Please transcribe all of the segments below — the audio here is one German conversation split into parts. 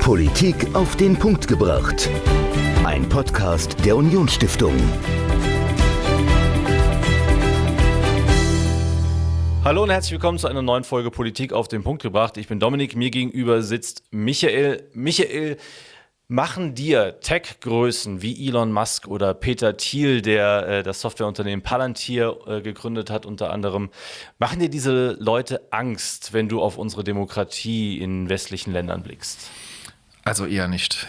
Politik auf den Punkt gebracht. Ein Podcast der Unionsstiftung. Hallo und herzlich willkommen zu einer neuen Folge Politik auf den Punkt gebracht. Ich bin Dominik, mir gegenüber sitzt Michael. Michael, machen dir Tech-Größen wie Elon Musk oder Peter Thiel, der das Softwareunternehmen Palantir gegründet hat unter anderem, machen dir diese Leute Angst, wenn du auf unsere Demokratie in westlichen Ländern blickst? Also eher nicht.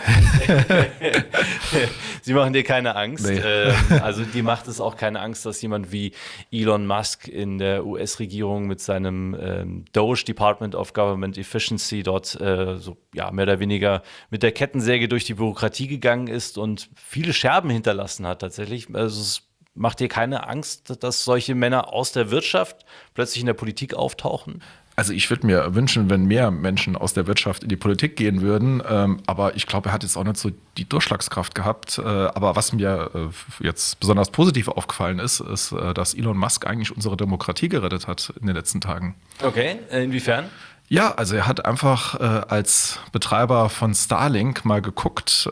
Sie machen dir keine Angst. Nee. Also dir macht es auch keine Angst, dass jemand wie Elon Musk in der US-Regierung mit seinem DOGE, Department of Government Efficiency, dort mehr oder weniger mit der Kettensäge durch die Bürokratie gegangen ist und viele Scherben hinterlassen hat tatsächlich. Also es macht dir keine Angst, dass solche Männer aus der Wirtschaft plötzlich in der Politik auftauchen? Also ich würde mir wünschen, wenn mehr Menschen aus der Wirtschaft in die Politik gehen würden. Aber ich glaube, er hat jetzt auch nicht so die Durchschlagskraft gehabt. Aber was mir jetzt besonders positiv aufgefallen ist, dass Elon Musk eigentlich unsere Demokratie gerettet hat in den letzten Tagen. Okay, inwiefern? Ja, also er hat einfach als Betreiber von Starlink mal geguckt,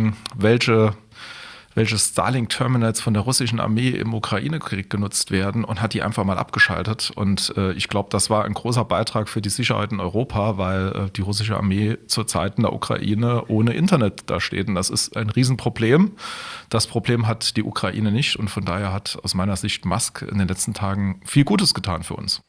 welche Starlink-Terminals von der russischen Armee im Ukraine-Krieg genutzt werden und hat die einfach mal abgeschaltet. Und ich glaube, das war ein großer Beitrag für die Sicherheit in Europa, weil die russische Armee zurzeit in der Ukraine ohne Internet da steht. Und das ist ein Riesenproblem. Das Problem hat die Ukraine nicht. Und von daher hat aus meiner Sicht Musk in den letzten Tagen viel Gutes getan für uns.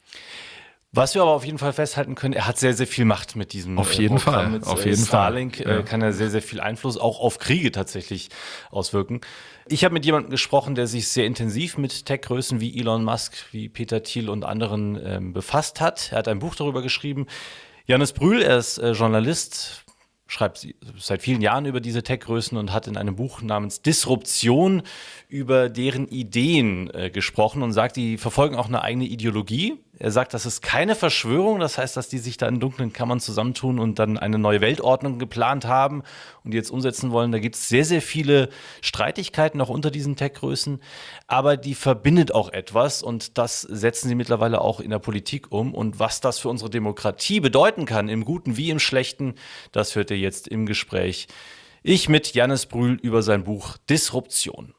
Was wir aber auf jeden Fall festhalten können, er hat sehr, sehr viel Macht mit diesem Programm. Mit Starlink kann er sehr, sehr viel Einfluss auch auf Kriege tatsächlich auswirken. Ich habe mit jemandem gesprochen, der sich sehr intensiv mit Tech-Größen wie Elon Musk, wie Peter Thiel und anderen befasst hat. Er hat ein Buch darüber geschrieben. Jannis Brühl, er ist Journalist, schreibt seit vielen Jahren über diese Tech-Größen und hat in einem Buch namens Disruption über deren Ideen gesprochen und sagt, die verfolgen auch eine eigene Ideologie. Er sagt, das ist keine Verschwörung, das heißt, dass die sich da in dunklen Kammern zusammentun und dann eine neue Weltordnung geplant haben und die jetzt umsetzen wollen. Da gibt es sehr, sehr viele Streitigkeiten auch unter diesen Tech-Größen, aber die verbindet auch etwas und das setzen sie mittlerweile auch in der Politik um. Und was das für unsere Demokratie bedeuten kann, im Guten wie im Schlechten, das hört ihr jetzt im Gespräch. Ich mit Jannis Brühl über sein Buch Disruption.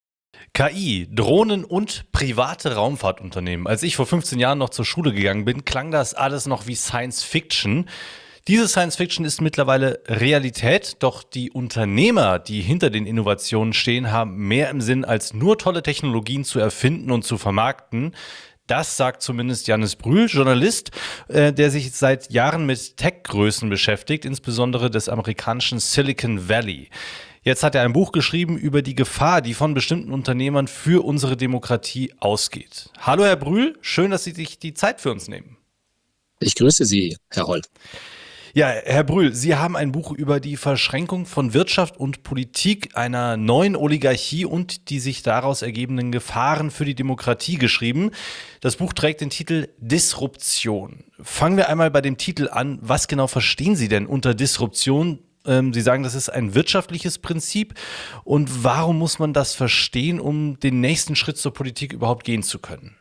KI, Drohnen und private Raumfahrtunternehmen. Als ich vor 15 Jahren noch zur Schule gegangen bin, klang das alles noch wie Science Fiction. Diese Science Fiction ist mittlerweile Realität, doch die Unternehmer, die hinter den Innovationen stehen, haben mehr im Sinn, als nur tolle Technologien zu erfinden und zu vermarkten. Das sagt zumindest Jannis Brühl, Journalist, der sich seit Jahren mit Tech-Größen beschäftigt, insbesondere des amerikanischen Silicon Valley. Jetzt hat er ein Buch geschrieben über die Gefahr, die von bestimmten Unternehmern für unsere Demokratie ausgeht. Hallo Herr Brühl, schön, dass Sie sich die Zeit für uns nehmen. Ich grüße Sie, Herr Holl. Ja, Herr Brühl, Sie haben ein Buch über die Verschränkung von Wirtschaft und Politik einer neuen Oligarchie und die sich daraus ergebenden Gefahren für die Demokratie geschrieben. Das Buch trägt den Titel Disruption. Fangen wir einmal bei dem Titel an. Was genau verstehen Sie denn unter Disruption? Sie sagen, das ist ein wirtschaftliches Prinzip. Und warum muss man das verstehen, um den nächsten Schritt zur Politik überhaupt gehen zu können?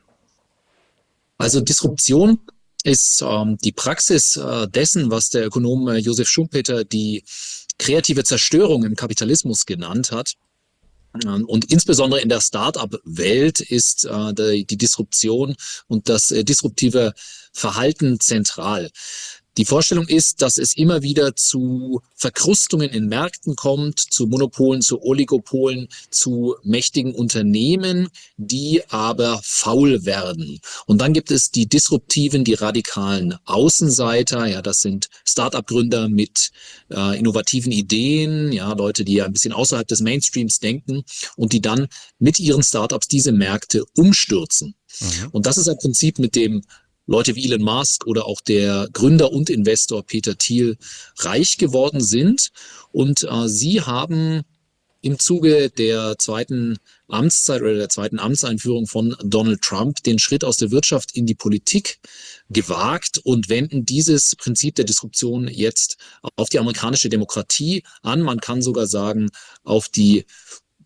Also Disruption ist die Praxis dessen, was der Ökonom Josef Schumpeter die kreative Zerstörung im Kapitalismus genannt hat. Und insbesondere in der Start-up-Welt ist die Disruption und das disruptive Verhalten zentral. Die Vorstellung ist, dass es immer wieder zu Verkrustungen in Märkten kommt, zu Monopolen, zu Oligopolen, zu mächtigen Unternehmen, die aber faul werden. Und dann gibt es die disruptiven, die radikalen Außenseiter. Ja, das sind Start-up-Gründer mit innovativen Ideen, ja, Leute, die ja ein bisschen außerhalb des Mainstreams denken und die dann mit ihren Start-ups diese Märkte umstürzen. Mhm. Und das ist ein Prinzip, mit dem Leute wie Elon Musk oder auch der Gründer und Investor Peter Thiel reich geworden sind. Und sie haben im Zuge der zweiten Amtszeit oder der zweiten Amtseinführung von Donald Trump den Schritt aus der Wirtschaft in die Politik gewagt und wenden dieses Prinzip der Disruption jetzt auf die amerikanische Demokratie an. Man kann sogar sagen, auf die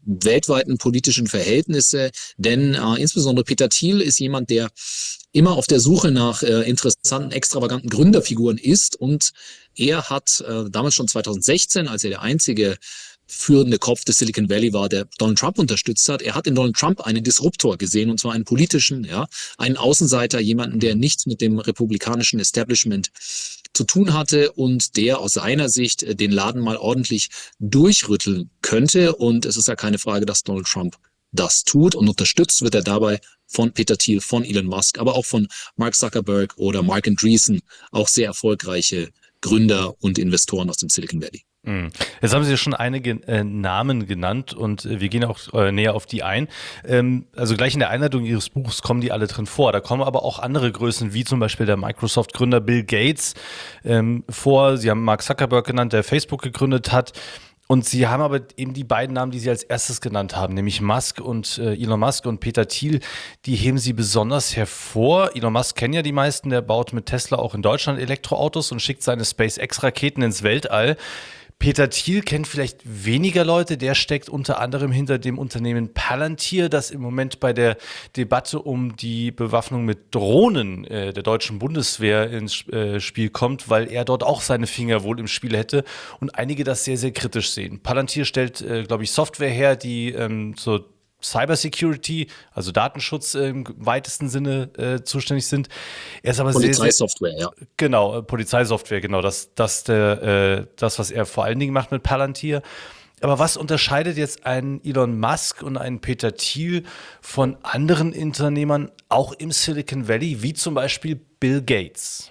weltweiten politischen Verhältnisse, denn insbesondere Peter Thiel ist jemand, der immer auf der Suche nach interessanten, extravaganten Gründerfiguren ist, und er hat damals schon 2016, als er der einzige führende Kopf des Silicon Valley war, der Donald Trump unterstützt hat. Er hat in Donald Trump einen Disruptor gesehen, und zwar einen politischen, einen Außenseiter, jemanden, der nichts mit dem republikanischen Establishment zu tun hatte und der aus seiner Sicht den Laden mal ordentlich durchrütteln könnte. Und es ist ja keine Frage, dass Donald Trump das tut, und unterstützt wird er dabei von Peter Thiel, von Elon Musk, aber auch von Mark Zuckerberg oder Mark Andreessen, auch sehr erfolgreiche Gründer und Investoren aus dem Silicon Valley. Jetzt haben Sie ja schon einige Namen genannt, und wir gehen auch näher auf die ein. Also gleich in der Einleitung Ihres Buchs kommen die alle drin vor. Da kommen aber auch andere Größen, wie zum Beispiel der Microsoft-Gründer Bill Gates vor. Sie haben Mark Zuckerberg genannt, der Facebook gegründet hat. Und Sie haben aber eben die beiden Namen, die Sie als erstes genannt haben, nämlich Elon Musk und Peter Thiel, die heben Sie besonders hervor. Elon Musk kennen ja die meisten, der baut mit Tesla auch in Deutschland Elektroautos und schickt seine SpaceX-Raketen ins Weltall. Peter Thiel kennt vielleicht weniger Leute, der steckt unter anderem hinter dem Unternehmen Palantir, das im Moment bei der Debatte um die Bewaffnung mit Drohnen der deutschen Bundeswehr ins Spiel kommt, weil er dort auch seine Finger wohl im Spiel hätte und einige das sehr, sehr kritisch sehen. Palantir stellt, glaube ich, Software her, die zur Cybersecurity, also Datenschutz im weitesten Sinne zuständig sind. Er ist aber Polizeisoftware, ja. Genau, Polizeisoftware, genau. Das, was er vor allen Dingen macht mit Palantir. Aber was unterscheidet jetzt einen Elon Musk und einen Peter Thiel von anderen Unternehmern, auch im Silicon Valley, wie zum Beispiel Bill Gates?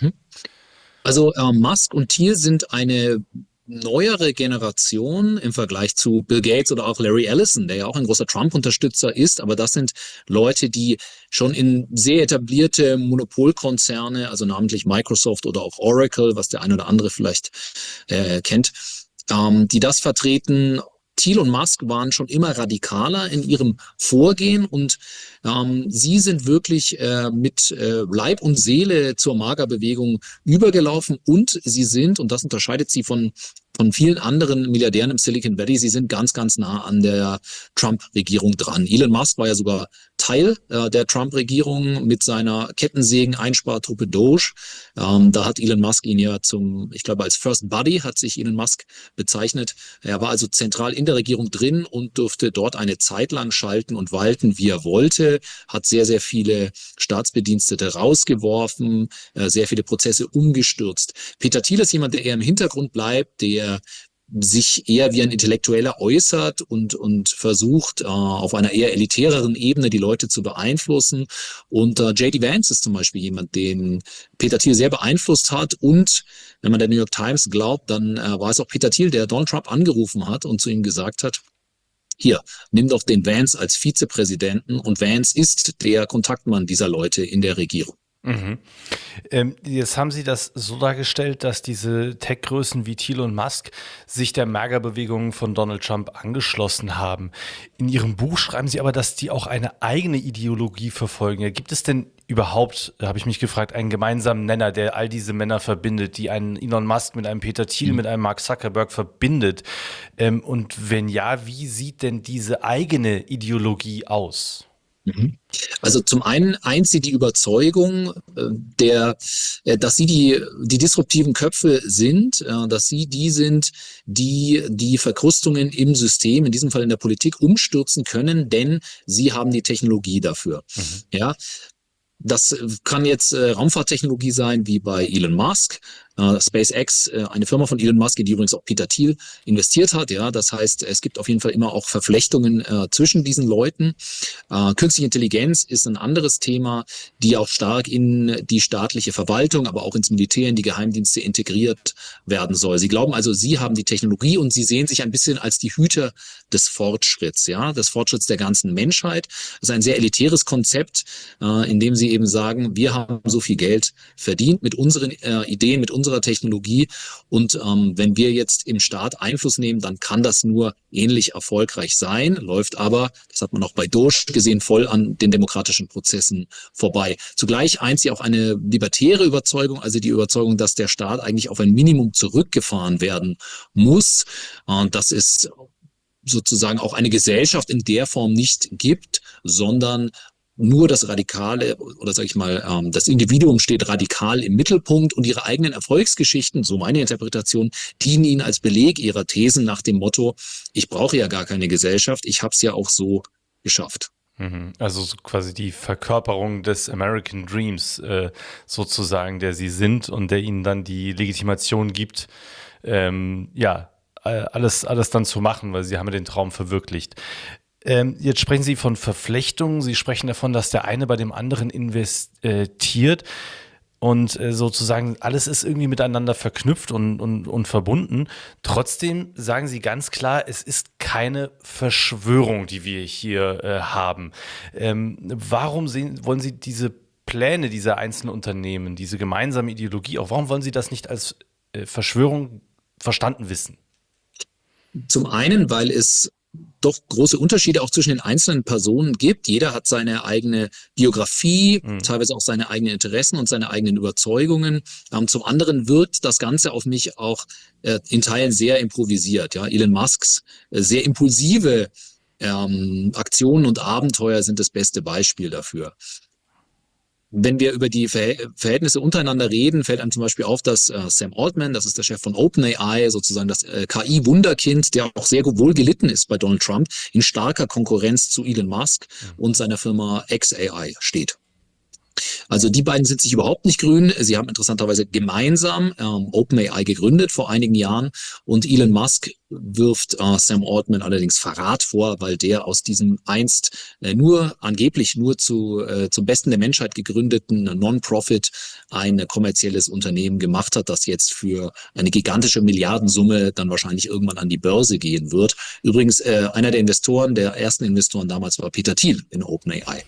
Also Musk und Thiel sind eine neuere Generation im Vergleich zu Bill Gates oder auch Larry Ellison, der ja auch ein großer Trump-Unterstützer ist. Aber das sind Leute, die schon in sehr etablierte Monopolkonzerne, also namentlich Microsoft oder auch Oracle, was der ein oder andere vielleicht kennt, die das vertreten. Thiel und Musk waren schon immer radikaler in ihrem Vorgehen, und sie sind wirklich mit Leib und Seele zur MAGA-Bewegung übergelaufen, und sie sind, und das unterscheidet sie von vielen anderen Milliardären im Silicon Valley, sie sind ganz, ganz nah an der Trump-Regierung dran. Elon Musk war ja sogar Teil der Trump-Regierung mit seiner Kettensägen-Einspartruppe Doge. Da hat Elon Musk ihn ja ich glaube, als First Buddy hat sich Elon Musk bezeichnet. Er war also zentral in der Regierung drin und durfte dort eine Zeit lang schalten und walten, wie er wollte, hat sehr, sehr viele Staatsbedienstete rausgeworfen, sehr viele Prozesse umgestürzt. Peter Thiel ist jemand, der eher im Hintergrund bleibt, der sich eher wie ein Intellektueller äußert und versucht, auf einer eher elitäreren Ebene die Leute zu beeinflussen. Und J.D. Vance ist zum Beispiel jemand, den Peter Thiel sehr beeinflusst hat. Und wenn man der New York Times glaubt, dann war es auch Peter Thiel, der Donald Trump angerufen hat und zu ihm gesagt hat, hier, nimm doch den Vance als Vizepräsidenten. Und Vance ist der Kontaktmann dieser Leute in der Regierung. Jetzt haben Sie das so dargestellt, dass diese Tech-Größen wie Thiel und Musk sich der MAGA-Bewegung von Donald Trump angeschlossen haben. In Ihrem Buch schreiben Sie aber, dass die auch eine eigene Ideologie verfolgen. Ja, gibt es denn überhaupt, da habe ich mich gefragt, einen gemeinsamen Nenner, der all diese Männer verbindet, die einen Elon Musk mit einem Peter Thiel, mit einem Mark Zuckerberg verbindet? Und wenn ja, wie sieht denn diese eigene Ideologie aus? Also zum einen eint sie die Überzeugung, dass sie die disruptiven Köpfe sind, dass sie die sind, die Verkrustungen im System, in diesem Fall in der Politik, umstürzen können, denn sie haben die Technologie dafür. Ja. Das kann jetzt Raumfahrttechnologie sein, wie bei Elon Musk. SpaceX, eine Firma von Elon Musk, in die übrigens auch Peter Thiel investiert hat. Ja, das heißt, es gibt auf jeden Fall immer auch Verflechtungen zwischen diesen Leuten. Künstliche Intelligenz ist ein anderes Thema, die auch stark in die staatliche Verwaltung, aber auch ins Militär, in die Geheimdienste integriert werden soll. Sie glauben also, sie haben die Technologie und sie sehen sich ein bisschen als die Hüter des Fortschritts, ja, des Fortschritts der ganzen Menschheit. Das ist ein sehr elitäres Konzept, in dem sie eben sagen, wir haben so viel Geld verdient mit unseren Ideen, mit unserer Technologie, und wenn wir jetzt im Staat Einfluss nehmen, dann kann das nur ähnlich erfolgreich sein, läuft aber, das hat man auch bei Doge gesehen, voll an den demokratischen Prozessen vorbei. Zugleich eint sie auch eine libertäre Überzeugung, also die Überzeugung, dass der Staat eigentlich auf ein Minimum zurückgefahren werden muss. Und das ist sozusagen auch eine Gesellschaft in der Form nicht gibt, sondern nur das Radikale oder sage ich mal, das Individuum steht radikal im Mittelpunkt und ihre eigenen Erfolgsgeschichten, so meine Interpretation, dienen ihnen als Beleg ihrer Thesen nach dem Motto, ich brauche ja gar keine Gesellschaft, ich habe es ja auch so geschafft. Also so quasi die Verkörperung des American Dreams sozusagen, der sie sind und der ihnen dann die Legitimation gibt, alles dann zu machen, weil sie haben ja den Traum verwirklicht. Jetzt sprechen Sie von Verflechtungen, Sie sprechen davon, dass der eine bei dem anderen investiert und sozusagen alles ist irgendwie miteinander verknüpft und verbunden. Trotzdem sagen Sie ganz klar, es ist keine Verschwörung, die wir hier haben. Warum wollen Sie diese Pläne dieser einzelnen Unternehmen, diese gemeinsame Ideologie, auch warum wollen Sie das nicht als Verschwörung verstanden wissen? Zum einen, weil es doch große Unterschiede auch zwischen den einzelnen Personen gibt. Jeder hat seine eigene Biografie, teilweise auch seine eigenen Interessen und seine eigenen Überzeugungen. Zum anderen wirkt das Ganze auf mich auch in Teilen sehr improvisiert. Ja, Elon Musks sehr impulsive Aktionen und Abenteuer sind das beste Beispiel dafür. Wenn wir über die Verhältnisse untereinander reden, fällt einem zum Beispiel auf, dass Sam Altman, das ist der Chef von OpenAI, sozusagen das KI-Wunderkind, der auch sehr wohl gelitten ist bei Donald Trump, in starker Konkurrenz zu Elon Musk und seiner Firma xAI steht. Also die beiden sind sich überhaupt nicht grün. Sie haben interessanterweise gemeinsam OpenAI gegründet vor einigen Jahren und Elon Musk wirft Sam Altman allerdings Verrat vor, weil der aus diesem einst angeblich nur zum Besten der Menschheit gegründeten Non-Profit ein kommerzielles Unternehmen gemacht hat, das jetzt für eine gigantische Milliardensumme dann wahrscheinlich irgendwann an die Börse gehen wird. Übrigens einer der ersten Investoren damals war Peter Thiel in OpenAI.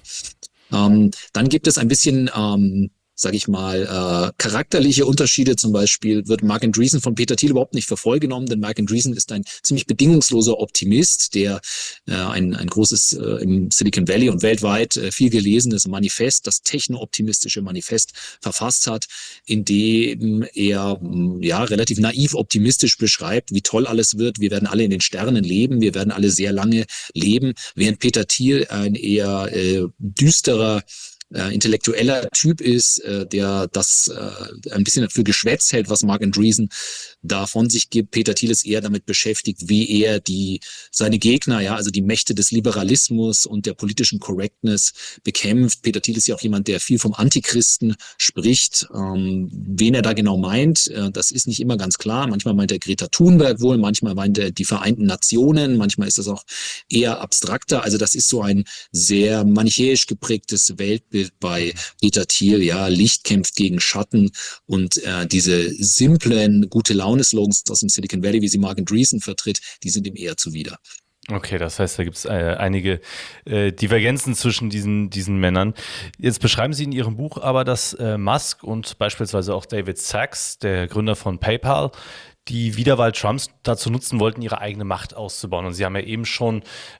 Dann gibt es ein bisschen, sage ich mal, charakterliche Unterschiede. Zum Beispiel wird Marc Andreessen von Peter Thiel überhaupt nicht für voll genommen, denn Marc Andreessen ist ein ziemlich bedingungsloser Optimist, der ein großes im Silicon Valley und weltweit viel gelesenes Manifest, das techno-optimistische Manifest verfasst hat, in dem er relativ naiv optimistisch beschreibt, wie toll alles wird. Wir werden alle in den Sternen leben, wir werden alle sehr lange leben, während Peter Thiel ein eher düsterer intellektueller Typ ist, der das ein bisschen für Geschwätz hält, was Marc Andreessen da von sich gibt. Peter Thiel ist eher damit beschäftigt, wie er seine Gegner, also die Mächte des Liberalismus und der politischen Correctness bekämpft. Peter Thiel ist ja auch jemand, der viel vom Antichristen spricht. Wen er da genau meint, das ist nicht immer ganz klar. Manchmal meint er Greta Thunberg wohl, manchmal meint er die Vereinten Nationen, manchmal ist das auch eher abstrakter. Also das ist so ein sehr manichäisch geprägtes Weltbild bei Peter Thiel, Licht kämpft gegen Schatten und diese simplen, gute Laune-Slogans aus dem Silicon Valley, wie sie Marc Andreessen vertritt, die sind ihm eher zuwider. Okay, das heißt, da gibt es einige Divergenzen zwischen diesen Männern. Jetzt beschreiben Sie in Ihrem Buch aber, dass Musk und beispielsweise auch David Sacks, der Gründer von PayPal, die Wiederwahl Trumps dazu nutzen wollten, ihre eigene Macht auszubauen. Und Sie haben ja eben schon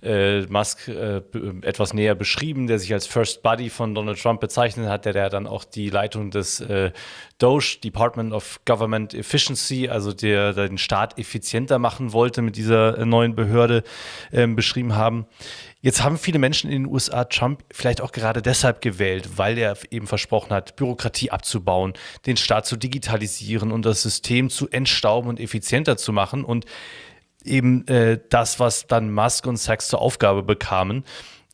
Musk etwas näher beschrieben, der sich als First Buddy von Donald Trump bezeichnet hat, der dann auch die Leitung des DOGE, Department of Government Efficiency, also der den Staat effizienter machen wollte mit dieser neuen Behörde, beschrieben haben. Jetzt haben viele Menschen in den USA Trump vielleicht auch gerade deshalb gewählt, weil er eben versprochen hat, Bürokratie abzubauen, den Staat zu digitalisieren und das System zu entstauben und effizienter zu machen. Und eben das, was dann Musk und Sacks zur Aufgabe bekamen,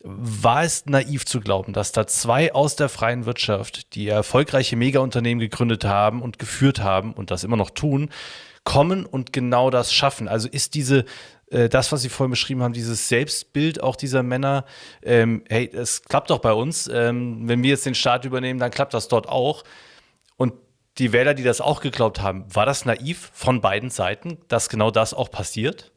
war es naiv zu glauben, dass da zwei aus der freien Wirtschaft, die erfolgreiche Megaunternehmen gegründet haben und geführt haben und das immer noch tun, kommen und genau das schaffen. Also ist das, was Sie vorhin beschrieben haben, dieses Selbstbild auch dieser Männer, hey, es klappt doch bei uns, wenn wir jetzt den Staat übernehmen, dann klappt das dort auch. Und die Wähler, die das auch geglaubt haben, war das naiv von beiden Seiten, dass genau das auch passiert?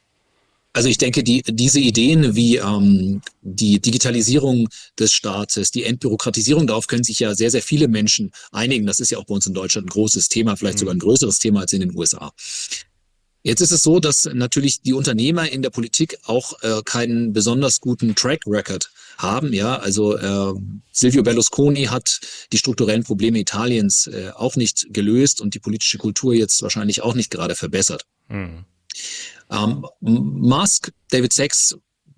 Also ich denke, diese Ideen wie die Digitalisierung des Staates, die Entbürokratisierung, darauf können sich ja sehr, sehr viele Menschen einigen. Das ist ja auch bei uns in Deutschland ein großes Thema, vielleicht sogar ein größeres Thema als in den USA. Jetzt ist es so, dass natürlich die Unternehmer in der Politik auch keinen besonders guten Track Record haben. Also Silvio Berlusconi hat die strukturellen Probleme Italiens auch nicht gelöst und die politische Kultur jetzt wahrscheinlich auch nicht gerade verbessert. Musk, David Sacks,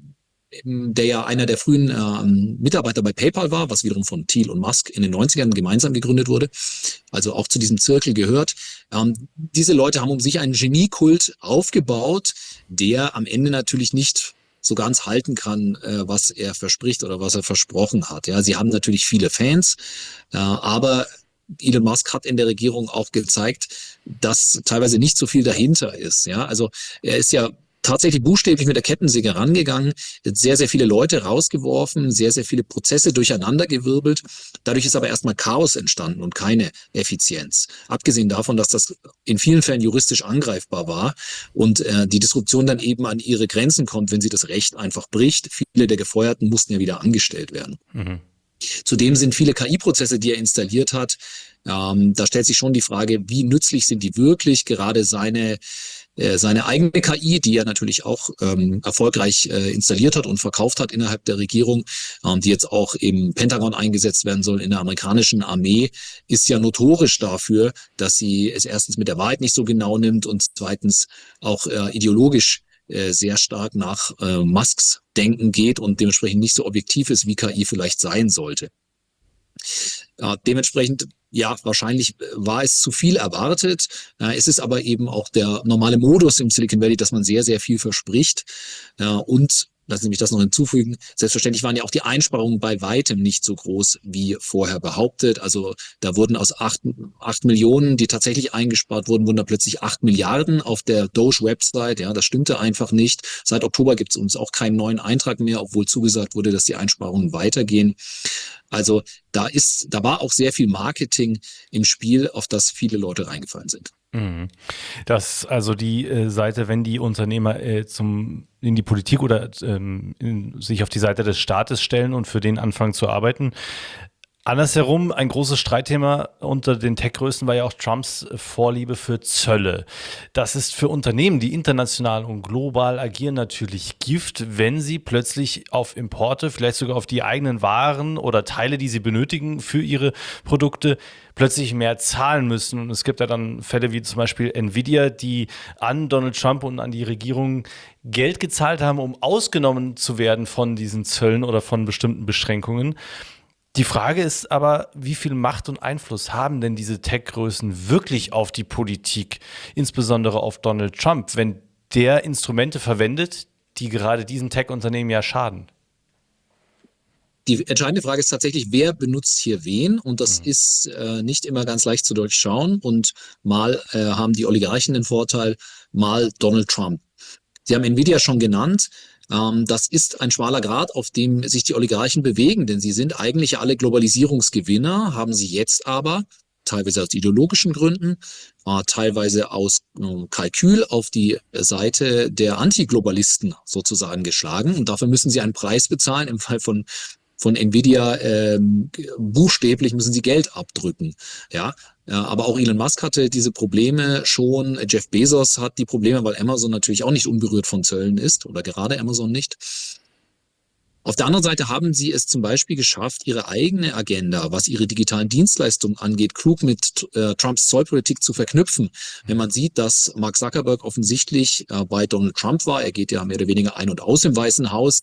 der ja einer der frühen Mitarbeiter bei PayPal war, was wiederum von Thiel und Musk in den 90ern gemeinsam gegründet wurde, also auch zu diesem Zirkel gehört. Diese Leute haben um sich einen Geniekult aufgebaut, der am Ende natürlich nicht so ganz halten kann, was er verspricht oder was er versprochen hat. Ja, sie haben natürlich viele Fans, aber Elon Musk hat in der Regierung auch gezeigt, dass teilweise nicht so viel dahinter ist. Ja, also er ist ja tatsächlich buchstäblich mit der Kettensäge rangegangen, sehr, sehr viele Leute rausgeworfen, sehr, sehr viele Prozesse durcheinandergewirbelt. Dadurch ist aber erstmal Chaos entstanden und keine Effizienz. Abgesehen davon, dass das in vielen Fällen juristisch angreifbar war und die Disruption dann eben an ihre Grenzen kommt, wenn sie das Recht einfach bricht. Viele der Gefeuerten mussten ja wieder angestellt werden. Mhm. Zudem sind viele KI-Prozesse, die er installiert hat, da stellt sich schon die Frage, wie nützlich sind die wirklich, gerade seine eigene KI, die er natürlich auch erfolgreich installiert hat und verkauft hat innerhalb der Regierung, die jetzt auch im Pentagon eingesetzt werden soll, in der amerikanischen Armee, ist ja notorisch dafür, dass sie es erstens mit der Wahrheit nicht so genau nimmt und zweitens auch ideologisch sehr stark nach Musks Denken geht und dementsprechend nicht so objektiv ist, wie KI vielleicht sein sollte. Dementsprechend, ja, wahrscheinlich war es zu viel erwartet. Es ist aber eben auch der normale Modus im Silicon Valley, dass man sehr, sehr viel verspricht. Und lassen Sie mich das noch hinzufügen. Selbstverständlich waren ja auch die Einsparungen bei weitem nicht so groß wie vorher behauptet. Also da wurden aus 8 Millionen, die tatsächlich eingespart wurden, wurden da plötzlich 8 Milliarden auf der Doge-Website. Ja, das stimmte einfach nicht. Seit Oktober gibt es uns auch keinen neuen Eintrag mehr, obwohl zugesagt wurde, dass die Einsparungen weitergehen. Also da war auch sehr viel Marketing im Spiel, auf das viele Leute reingefallen sind. Das also die Seite, wenn die Unternehmer in die Politik oder sich auf die Seite des Staates stellen und für den anfangen zu arbeiten. Andersherum, ein großes Streitthema unter den Tech-Größen war ja auch Trumps Vorliebe für Zölle. Das ist für Unternehmen, die international und global agieren, natürlich Gift, wenn sie plötzlich auf Importe, vielleicht sogar auf die eigenen Waren oder Teile, die sie benötigen für ihre Produkte, plötzlich mehr zahlen müssen. Und es gibt ja dann Fälle wie zum Beispiel Nvidia, die an Donald Trump und an die Regierung Geld gezahlt haben, um ausgenommen zu werden von diesen Zöllen oder von bestimmten Beschränkungen. Die Frage ist aber, wie viel Macht und Einfluss haben denn diese Tech-Größen wirklich auf die Politik, insbesondere auf Donald Trump, wenn der Instrumente verwendet, die gerade diesen Tech-Unternehmen ja schaden? Die entscheidende Frage ist tatsächlich, wer benutzt hier wen? Und das ist nicht immer ganz leicht zu durchschauen. Und mal haben die Oligarchen den Vorteil, mal Donald Trump. Sie haben Nvidia schon genannt. Das ist ein schmaler Grat, auf dem sich die Oligarchen bewegen, denn sie sind eigentlich alle Globalisierungsgewinner, haben sie jetzt aber teilweise aus ideologischen Gründen, teilweise aus Kalkül auf die Seite der Antiglobalisten sozusagen geschlagen. Und dafür müssen sie einen Preis bezahlen. Im Fall von Nvidia buchstäblich müssen sie Geld abdrücken. Ja, aber auch Elon Musk hatte diese Probleme schon. Jeff Bezos hat die Probleme, weil Amazon natürlich auch nicht unberührt von Zöllen ist oder gerade Amazon nicht. Auf der anderen Seite haben sie es zum Beispiel geschafft, ihre eigene Agenda, was ihre digitalen Dienstleistungen angeht, klug mit Trumps Zollpolitik zu verknüpfen. Wenn man sieht, dass Mark Zuckerberg offensichtlich bei Donald Trump war, er geht ja mehr oder weniger ein und aus im Weißen Haus,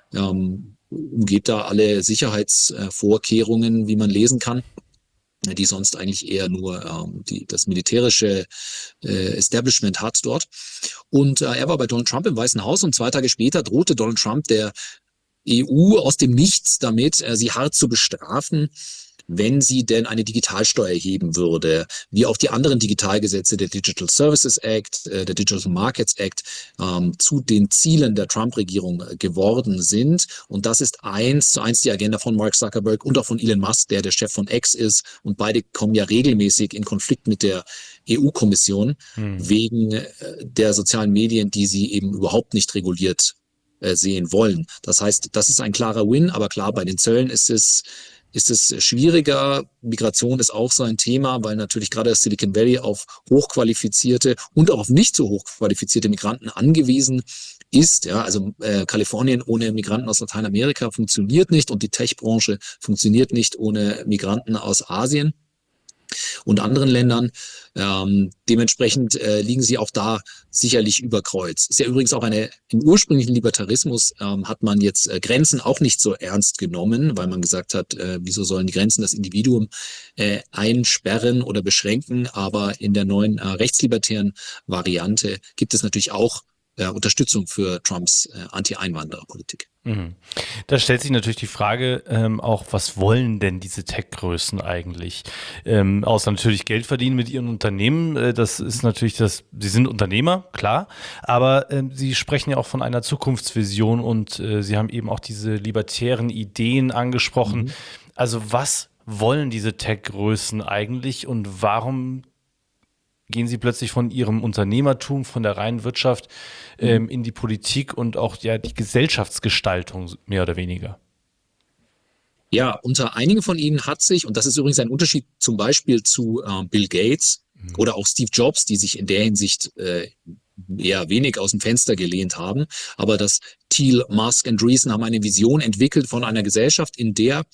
umgeht da alle Sicherheitsvorkehrungen, wie man lesen kann, die sonst eigentlich eher nur das militärische Establishment hat dort. Und er war bei Donald Trump im Weißen Haus und 2 Tage später drohte Donald Trump der EU aus dem Nichts damit, sie hart zu bestrafen, wenn sie denn eine Digitalsteuer erheben würde, wie auch die anderen Digitalgesetze, der Digital Services Act, der Digital Markets Act, zu den Zielen der Trump-Regierung geworden sind. Und das ist 1:1 die Agenda von Mark Zuckerberg und auch von Elon Musk, der Chef von X ist. Und beide kommen ja regelmäßig in Konflikt mit der EU-Kommission wegen der sozialen Medien, die sie eben überhaupt nicht reguliert sehen wollen. Das heißt, das ist ein klarer Win, aber klar, bei den Zöllen ist es schwieriger. Migration ist auch so ein Thema, weil natürlich gerade das Silicon Valley auf hochqualifizierte und auch auf nicht so hochqualifizierte Migranten angewiesen ist. Ja, also Kalifornien ohne Migranten aus Lateinamerika funktioniert nicht und die Tech-Branche funktioniert nicht ohne Migranten aus Asien. und anderen Ländern. Dementsprechend liegen sie auch da sicherlich über Kreuz. Ist ja übrigens auch im ursprünglichen Libertarismus hat man jetzt Grenzen auch nicht so ernst genommen, weil man gesagt hat, wieso sollen die Grenzen das Individuum einsperren oder beschränken? Aber in der neuen rechtslibertären Variante gibt es natürlich auch Unterstützung für Trumps Anti-Einwandererpolitik. Da stellt sich natürlich die Frage auch, was wollen denn diese Tech-Größen eigentlich? Außer natürlich Geld verdienen mit ihren Unternehmen. Das ist natürlich sie sind Unternehmer, klar, aber sie sprechen ja auch von einer Zukunftsvision und sie haben eben auch diese libertären Ideen angesprochen. Also was wollen diese Tech-Größen eigentlich und warum gehen sie plötzlich von ihrem Unternehmertum, von der reinen Wirtschaft in die Politik und auch die Gesellschaftsgestaltung mehr oder weniger? Ja, unter einigen von ihnen hat sich, und das ist übrigens ein Unterschied zum Beispiel zu Bill Gates oder auch Steve Jobs, die sich in der Hinsicht eher wenig aus dem Fenster gelehnt haben, aber das Thiel, Musk und Andreessen haben eine Vision entwickelt von einer Gesellschaft, in der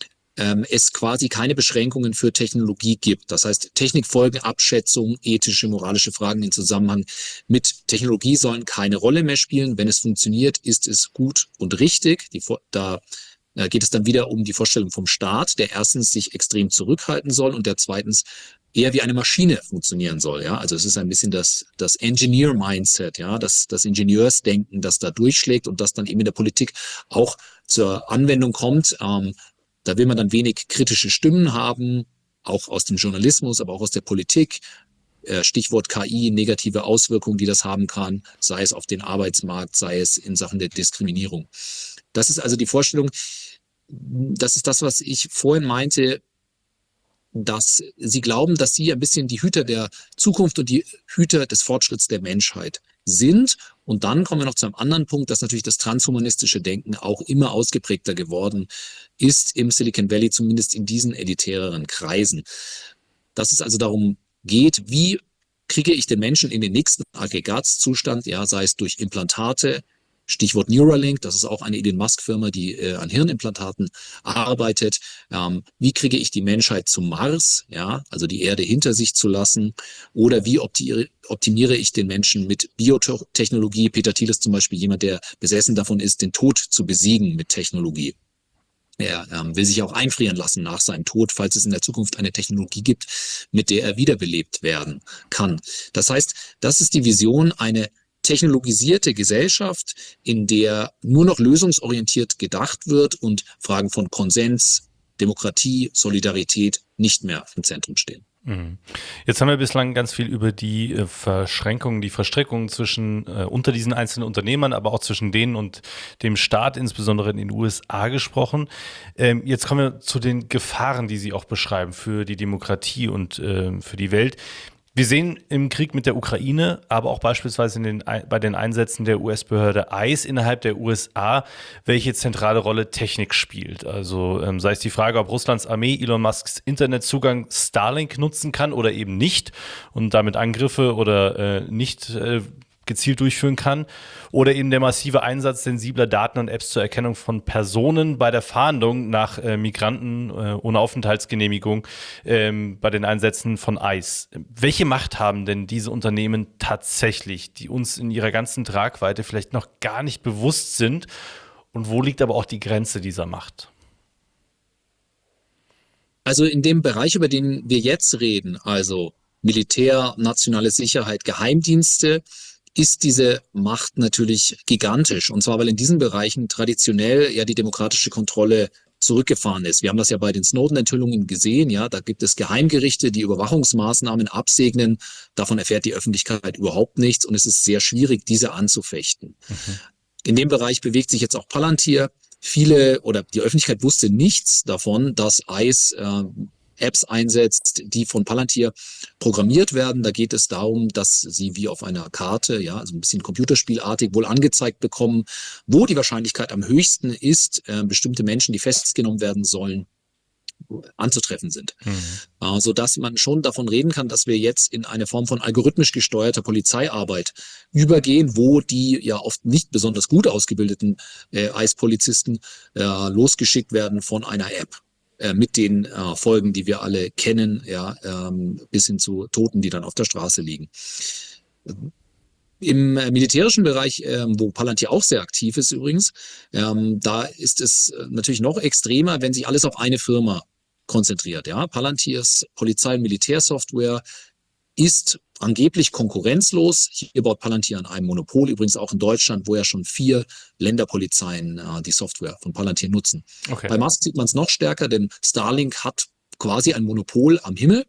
es quasi keine Beschränkungen für Technologie gibt. Das heißt, Technikfolgenabschätzung, ethische, moralische Fragen im Zusammenhang mit Technologie sollen keine Rolle mehr spielen. Wenn es funktioniert, ist es gut und richtig. Da geht es dann wieder um die Vorstellung vom Staat, der erstens sich extrem zurückhalten soll und der zweitens eher wie eine Maschine funktionieren soll. Ja, also es ist ein bisschen das Engineer-Mindset, ja, das Ingenieursdenken, das da durchschlägt und das dann eben in der Politik auch zur Anwendung kommt. Da will man dann wenig kritische Stimmen haben, auch aus dem Journalismus, aber auch aus der Politik. Stichwort KI, negative Auswirkungen, die das haben kann, sei es auf den Arbeitsmarkt, sei es in Sachen der Diskriminierung. Das ist also die Vorstellung, das ist das, was ich vorhin meinte, dass sie glauben, dass sie ein bisschen die Hüter der Zukunft und die Hüter des Fortschritts der Menschheit sind. Und dann kommen wir noch zu einem anderen Punkt, dass natürlich das transhumanistische Denken auch immer ausgeprägter geworden ist im Silicon Valley, zumindest in diesen elitäreren Kreisen. Dass es also darum geht, wie kriege ich den Menschen in den nächsten Aggregatzustand, ja, sei es durch Implantate, Stichwort Neuralink, das ist auch eine Elon Musk-Firma, die an Hirnimplantaten arbeitet. Wie kriege ich die Menschheit zum Mars, ja, also die Erde hinter sich zu lassen? Oder wie optimiere ich den Menschen mit Biotechnologie? Peter Thiel ist zum Beispiel jemand, der besessen davon ist, den Tod zu besiegen mit Technologie. Er will sich auch einfrieren lassen nach seinem Tod, falls es in der Zukunft eine Technologie gibt, mit der er wiederbelebt werden kann. Das heißt, das ist die Vision, eine technologisierte Gesellschaft, in der nur noch lösungsorientiert gedacht wird und Fragen von Konsens, Demokratie, Solidarität nicht mehr im Zentrum stehen. Jetzt haben wir bislang ganz viel über die Verschränkungen, die Verstrickungen unter diesen einzelnen Unternehmern, aber auch zwischen denen und dem Staat, insbesondere in den USA, gesprochen. Jetzt kommen wir zu den Gefahren, die Sie auch beschreiben für die Demokratie und für die Welt. Wir sehen im Krieg mit der Ukraine, aber auch beispielsweise bei den Einsätzen der US-Behörde ICE innerhalb der USA, welche zentrale Rolle Technik spielt. Also sei es die Frage, ob Russlands Armee Elon Musks Internetzugang Starlink nutzen kann oder eben nicht und damit Angriffe oder nicht gezielt durchführen kann, oder eben der massive Einsatz sensibler Daten und Apps zur Erkennung von Personen bei der Fahndung nach Migranten ohne Aufenthaltsgenehmigung bei den Einsätzen von ICE. Welche Macht haben denn diese Unternehmen tatsächlich, die uns in ihrer ganzen Tragweite vielleicht noch gar nicht bewusst sind? Und wo liegt aber auch die Grenze dieser Macht? Also in dem Bereich, über den wir jetzt reden, also Militär, nationale Sicherheit, Geheimdienste, ist diese Macht natürlich gigantisch. Und zwar, weil in diesen Bereichen traditionell ja die demokratische Kontrolle zurückgefahren ist. Wir haben das ja bei den Snowden-Enthüllungen gesehen. Ja, da gibt es Geheimgerichte, die Überwachungsmaßnahmen absegnen. Davon erfährt die Öffentlichkeit überhaupt nichts. Und es ist sehr schwierig, diese anzufechten. In dem Bereich bewegt sich jetzt auch Palantir. Die Öffentlichkeit wusste nichts davon, dass ICE Apps einsetzt, die von Palantir programmiert werden. Da geht es darum, dass sie wie auf einer Karte, ja, also ein bisschen computerspielartig wohl angezeigt bekommen, wo die Wahrscheinlichkeit am höchsten ist, bestimmte Menschen, die festgenommen werden sollen, anzutreffen sind. Sodass man schon davon reden kann, dass wir jetzt in eine Form von algorithmisch gesteuerter Polizeiarbeit übergehen, wo die ja oft nicht besonders gut ausgebildeten ICE-Polizisten losgeschickt werden von einer App. mit den Folgen, die wir alle kennen, ja, bis hin zu Toten, die dann auf der Straße liegen. Im militärischen Bereich, wo Palantir auch sehr aktiv ist übrigens, da ist es natürlich noch extremer, wenn sich alles auf eine Firma konzentriert. Ja? Palantirs Polizei- und Militärsoftware ist angeblich konkurrenzlos. Hier baut Palantir an einem Monopol, übrigens auch in Deutschland, wo ja schon 4 Länderpolizeien die Software von Palantir nutzen. Okay. Bei Musk sieht man es noch stärker, denn Starlink hat quasi ein Monopol am Himmel.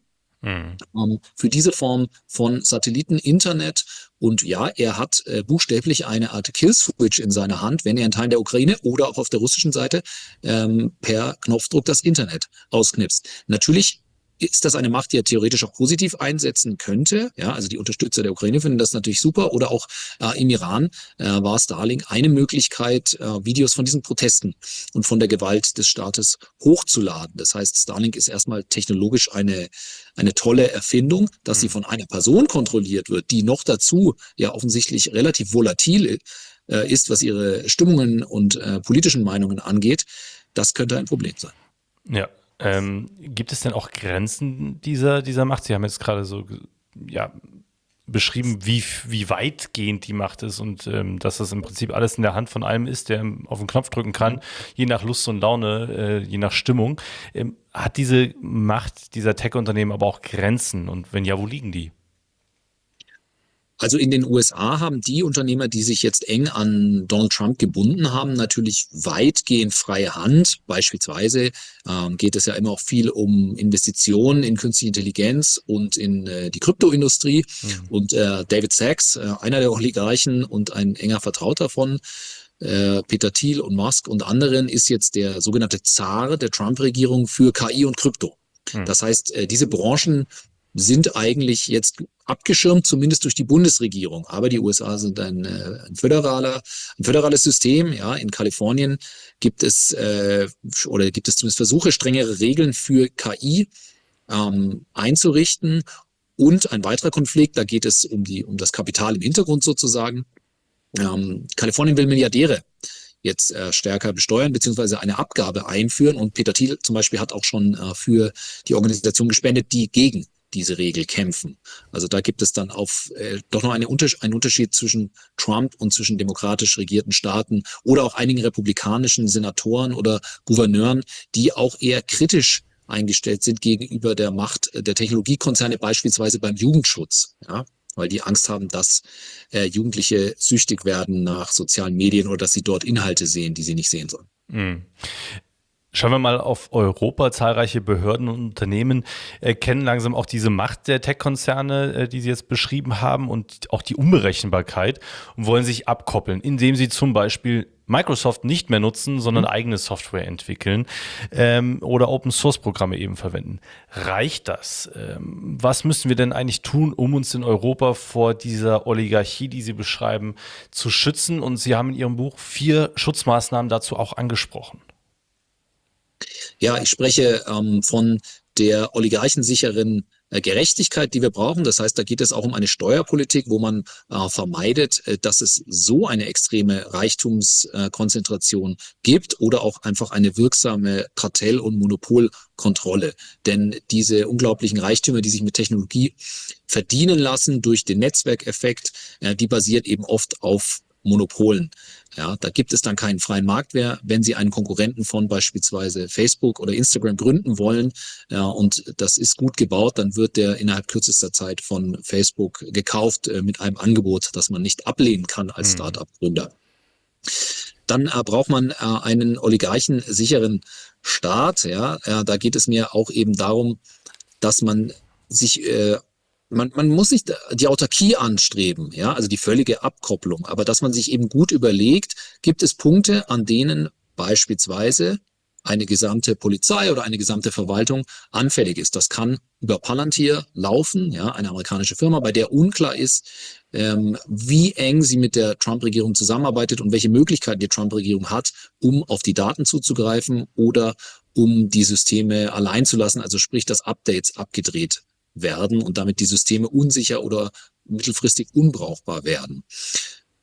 Für diese Form von Satelliten-Internet. Und ja, er hat buchstäblich eine Art Killswitch in seiner Hand, wenn er in Teilen der Ukraine oder auch auf der russischen Seite per Knopfdruck das Internet ausknipst. Natürlich ist das eine Macht, die er theoretisch auch positiv einsetzen könnte. Ja, also die Unterstützer der Ukraine finden das natürlich super. Oder auch im Iran war Starlink eine Möglichkeit, Videos von diesen Protesten und von der Gewalt des Staates hochzuladen. Das heißt, Starlink ist erstmal technologisch eine tolle Erfindung, dass sie von einer Person kontrolliert wird, die noch dazu ja offensichtlich relativ volatil ist, was ihre Stimmungen und politischen Meinungen angeht. Das könnte ein Problem sein. Ja. Gibt es denn auch Grenzen dieser Macht? Sie haben jetzt gerade so beschrieben, wie weitgehend die Macht ist und dass das im Prinzip alles in der Hand von einem ist, der auf den Knopf drücken kann, je nach Lust und Laune, je nach Stimmung. Hat diese Macht dieser Tech-Unternehmen aber auch Grenzen? Und wenn ja, wo liegen die? Also in den USA haben die Unternehmer, die sich jetzt eng an Donald Trump gebunden haben, natürlich weitgehend freie Hand. Beispielsweise geht es ja immer auch viel um Investitionen in künstliche Intelligenz und in die Kryptoindustrie. Und David Sachs, einer der Oligarchen und ein enger Vertrauter von Peter Thiel und Musk und anderen, ist jetzt der sogenannte Zar der Trump-Regierung für KI und Krypto. Das heißt, diese Branchen sind eigentlich jetzt abgeschirmt, zumindest durch die Bundesregierung. Aber die USA sind ein föderales System. Ja, in Kalifornien gibt es zumindest Versuche, strengere Regeln für KI einzurichten. Und ein weiterer Konflikt, da geht es um das Kapital im Hintergrund sozusagen. Kalifornien will Milliardäre jetzt stärker besteuern, beziehungsweise eine Abgabe einführen. Und Peter Thiel zum Beispiel hat auch schon für die Organisation gespendet, die gegen diese Regel kämpfen. Also da gibt es dann doch noch einen Unterschied zwischen Trump und zwischen demokratisch regierten Staaten oder auch einigen republikanischen Senatoren oder Gouverneuren, die auch eher kritisch eingestellt sind gegenüber der Macht der Technologiekonzerne, beispielsweise beim Jugendschutz. Ja, weil die Angst haben, dass Jugendliche süchtig werden nach sozialen Medien oder dass sie dort Inhalte sehen, die sie nicht sehen sollen. Mhm. Schauen wir mal auf Europa. Zahlreiche Behörden und Unternehmen erkennen langsam auch diese Macht der Tech-Konzerne, die Sie jetzt beschrieben haben, und auch die Unberechenbarkeit und wollen sich abkoppeln, indem sie zum Beispiel Microsoft nicht mehr nutzen, sondern eigene Software entwickeln oder Open-Source-Programme eben verwenden. Reicht das? Was müssen wir denn eigentlich tun, um uns in Europa vor dieser Oligarchie, die Sie beschreiben, zu schützen? Und Sie haben in Ihrem Buch 4 Schutzmaßnahmen dazu auch angesprochen. Ja, ich spreche von der oligarchensicheren Gerechtigkeit, die wir brauchen. Das heißt, da geht es auch um eine Steuerpolitik, wo man vermeidet, dass es so eine extreme Reichtumskonzentration gibt oder auch einfach eine wirksame Kartell- und Monopolkontrolle. Denn diese unglaublichen Reichtümer, die sich mit Technologie verdienen lassen durch den Netzwerkeffekt, die basieren eben oft auf Monopolen. Ja, da gibt es dann keinen freien Markt mehr, wenn Sie einen Konkurrenten von beispielsweise Facebook oder Instagram gründen wollen. Ja, und das ist gut gebaut, dann wird der innerhalb kürzester Zeit von Facebook gekauft mit einem Angebot, das man nicht ablehnen kann als Start-up-Gründer. Dann braucht man einen oligarchensicheren Staat. Ja, da geht es mir auch eben darum, dass man sich man muss nicht die Autarkie anstreben, ja, also die völlige Abkopplung, aber dass man sich eben gut überlegt, gibt es Punkte, an denen beispielsweise eine gesamte Polizei oder eine gesamte Verwaltung anfällig ist. Das kann über Palantir laufen, ja, eine amerikanische Firma, bei der unklar ist, wie eng sie mit der Trump-Regierung zusammenarbeitet und welche Möglichkeiten die Trump-Regierung hat, um auf die Daten zuzugreifen oder um die Systeme allein zu lassen, also sprich, dass Updates abgedreht werden und damit die Systeme unsicher oder mittelfristig unbrauchbar werden.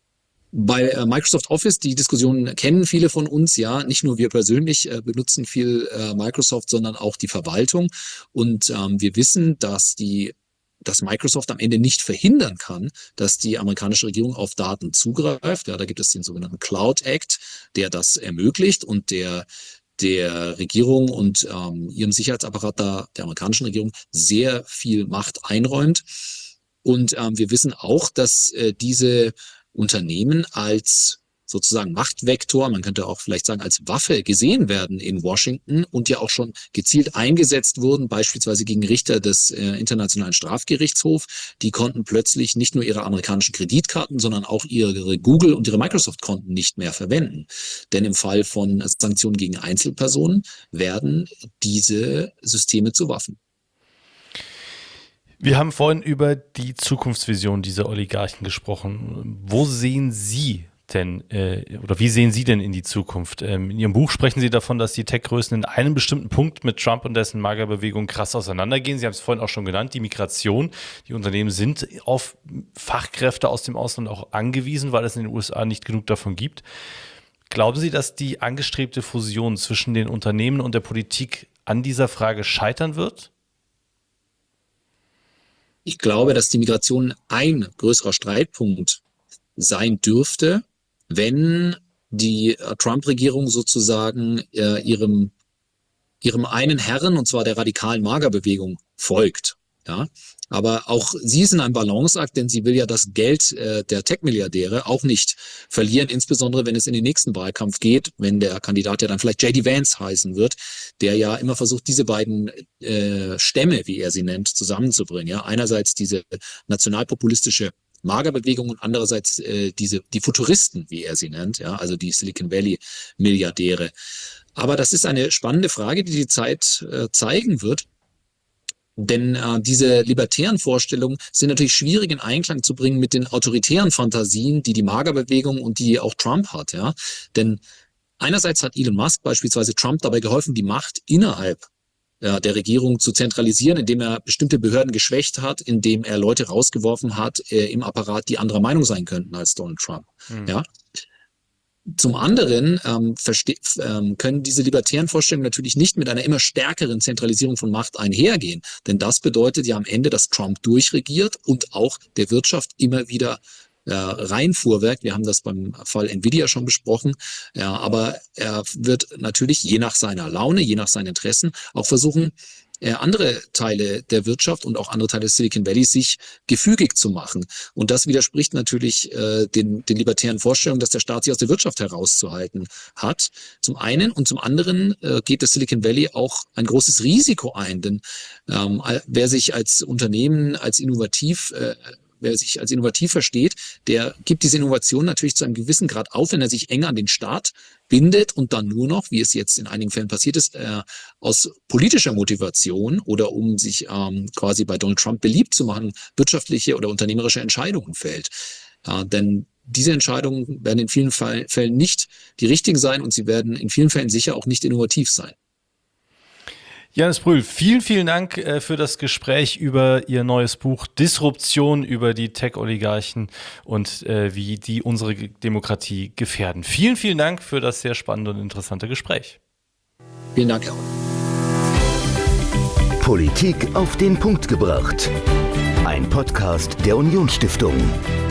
Bei Microsoft Office, die Diskussion kennen viele von uns, ja, nicht nur wir persönlich benutzen viel Microsoft, sondern auch die Verwaltung. Und wir wissen, dass Microsoft am Ende nicht verhindern kann, dass die amerikanische Regierung auf Daten zugreift. Ja, da gibt es den sogenannten Cloud Act, der das ermöglicht und der Regierung und ihrem Sicherheitsapparat der amerikanischen Regierung sehr viel Macht einräumt. Und wir wissen auch, dass diese Unternehmen als sozusagen Machtvektor, man könnte auch vielleicht sagen als Waffe gesehen werden in Washington und ja auch schon gezielt eingesetzt wurden, beispielsweise gegen Richter des Internationalen Strafgerichtshofs. Die konnten plötzlich nicht nur ihre amerikanischen Kreditkarten, sondern auch ihre Google- und ihre Microsoft-Konten nicht mehr verwenden. Denn im Fall von Sanktionen gegen Einzelpersonen werden diese Systeme zu Waffen. Wir haben vorhin über die Zukunftsvision dieser Oligarchen gesprochen. Wo sehen Sie denn oder wie sehen Sie denn in die Zukunft? In Ihrem Buch sprechen Sie davon, dass die Tech-Größen in einem bestimmten Punkt mit Trump und dessen MAGA-Bewegung krass auseinandergehen. Sie haben es vorhin auch schon genannt, die Migration. Die Unternehmen sind auf Fachkräfte aus dem Ausland auch angewiesen, weil es in den USA nicht genug davon gibt. Glauben Sie, dass die angestrebte Fusion zwischen den Unternehmen und der Politik an dieser Frage scheitern wird? Ich glaube, dass die Migration ein größerer Streitpunkt sein dürfte, wenn die Trump-Regierung sozusagen ihrem einen Herren, und zwar der radikalen MAGA-Bewegung, folgt. Ja, aber auch sie ist in einem Balanceakt, denn sie will ja das Geld der Tech-Milliardäre auch nicht verlieren, insbesondere wenn es in den nächsten Wahlkampf geht, wenn der Kandidat ja dann vielleicht J.D. Vance heißen wird, der ja immer versucht, diese beiden Stämme, wie er sie nennt, zusammenzubringen. Ja, einerseits diese nationalpopulistische MAGA-Bewegung und andererseits die Futuristen, wie er sie nennt, ja, also die Silicon Valley-Milliardäre. Aber das ist eine spannende Frage, die die Zeit zeigen wird. Denn diese libertären Vorstellungen sind natürlich schwierig in Einklang zu bringen mit den autoritären Fantasien, die MAGA-Bewegung und die auch Trump hat. Ja? Denn einerseits hat Elon Musk beispielsweise Trump dabei geholfen, die Macht innerhalb der Regierung zu zentralisieren, indem er bestimmte Behörden geschwächt hat, indem er Leute rausgeworfen hat im Apparat, die anderer Meinung sein könnten als Donald Trump. Ja? Zum anderen können diese libertären Vorstellungen natürlich nicht mit einer immer stärkeren Zentralisierung von Macht einhergehen. Denn das bedeutet ja am Ende, dass Trump durchregiert und auch der Wirtschaft immer wieder reinfuhrwerk. Wir haben das beim Fall Nvidia schon besprochen. Ja, aber er wird natürlich je nach seiner Laune, je nach seinen Interessen auch versuchen, andere Teile der Wirtschaft und auch andere Teile des Silicon Valleys sich gefügig zu machen. Und das widerspricht natürlich den libertären Vorstellungen, dass der Staat sich aus der Wirtschaft herauszuhalten hat. Zum einen und zum anderen geht das Silicon Valley auch ein großes Risiko ein, denn wer sich als Unternehmen, wer sich als innovativ versteht, der gibt diese Innovation natürlich zu einem gewissen Grad auf, wenn er sich enger an den Staat bindet und dann nur noch, wie es jetzt in einigen Fällen passiert ist, aus politischer Motivation oder um sich quasi bei Donald Trump beliebt zu machen, wirtschaftliche oder unternehmerische Entscheidungen fällt. Denn diese Entscheidungen werden in vielen Fällen nicht die richtigen sein und sie werden in vielen Fällen sicher auch nicht innovativ sein. Janis Brühl, vielen, vielen Dank für das Gespräch über Ihr neues Buch Disruption, über die Tech-Oligarchen und wie die unsere Demokratie gefährden. Vielen, vielen Dank für das sehr spannende und interessante Gespräch. Vielen Dank, Herr. Politik auf den Punkt gebracht. Ein Podcast der Unionsstiftung.